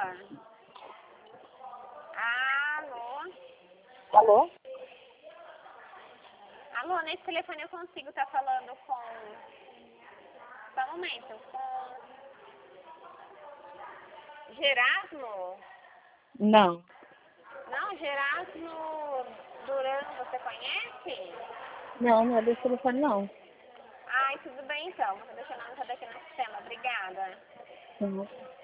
Alô? Alô? Alô, nesse telefone eu consigo estar falando com... Só um momento, com... Gerasmo? Não. Não, Gerasmo Duran, você conhece? Não, não é desse telefone, não. Ai, tudo bem então. Vou deixar o nome aqui no sistema. Obrigada. Uhum.